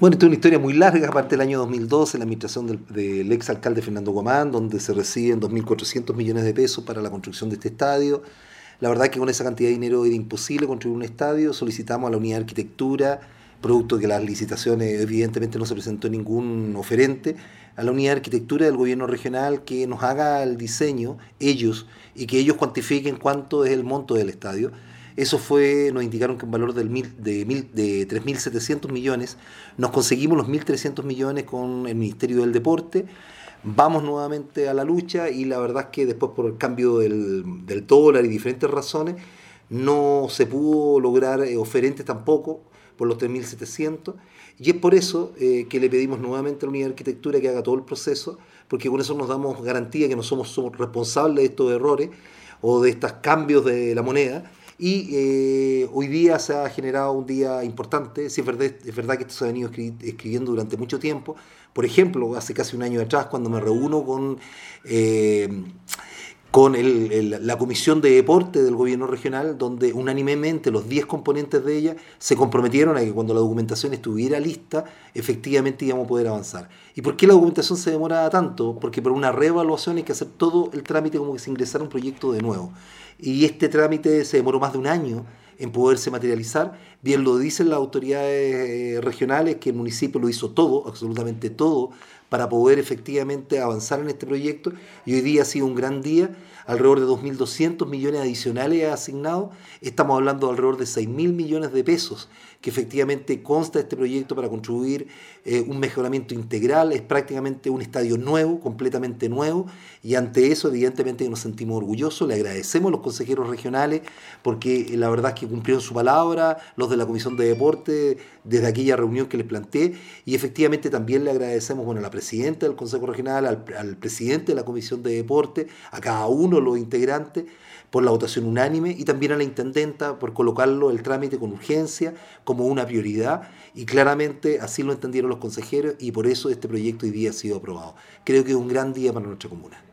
Bueno, esta es una historia muy larga, aparte del año 2012, la administración del exalcalde Fernando Guamán, donde se reciben 2.400 millones de pesos para la construcción de este estadio. La verdad es que con esa cantidad de dinero era imposible construir un estadio. Solicitamos a la unidad de arquitectura, producto de que las licitaciones evidentemente no se presentó ningún oferente, a la unidad de arquitectura del gobierno regional que nos haga el diseño, ellos, y que ellos cuantifiquen cuánto es el monto del estadio. Eso fue, nos indicaron que un valor de 3.700 millones, nos conseguimos los 1.300 millones con el Ministerio del Deporte, vamos nuevamente a la lucha y la verdad es que después por el cambio del dólar y diferentes razones no se pudo lograr oferentes tampoco por los 3.700 y es por eso que le pedimos nuevamente a la unidad de arquitectura que haga todo el proceso, porque con eso nos damos garantía que no somos responsables de estos errores o de estos cambios de la moneda. Y hoy día se ha generado un día importante. Sí, es verdad que esto se ha venido escribiendo durante mucho tiempo. Por ejemplo, hace casi un año atrás, cuando me reúno con la Comisión de Deporte del Gobierno Regional, donde unánimemente los 10 componentes de ella se comprometieron a que cuando la documentación estuviera lista, efectivamente íbamos a poder avanzar. ¿Y por qué la documentación se demoraba tanto? Porque por una reevaluación hay que hacer todo el trámite como que se ingresara un proyecto de nuevo. Y este trámite se demoró más de un año en poderse materializar. Bien lo dicen las autoridades regionales, que el municipio lo hizo todo, absolutamente todo, para poder efectivamente avanzar en este proyecto. Y hoy día ha sido un gran día, alrededor de 2.200 millones adicionales asignados. Estamos hablando de alrededor de 6.000 millones de pesos que efectivamente consta este proyecto para construir un mejoramiento integral. Es prácticamente un estadio nuevo, completamente nuevo, y ante eso evidentemente nos sentimos orgullosos. Le agradecemos a los consejeros regionales porque la verdad es que cumplieron su palabra, los de la Comisión de Deporte desde aquella reunión que les planteé, y efectivamente también le agradecemos a la presidenta del Consejo Regional, al presidente de la Comisión de Deporte, a cada uno de los integrantes por la votación unánime, y también a la intendenta por colocarlo el trámite con urgencia como una prioridad, y claramente así lo entendieron los consejeros y por eso este proyecto hoy día ha sido aprobado. Creo que es un gran día para nuestra comuna.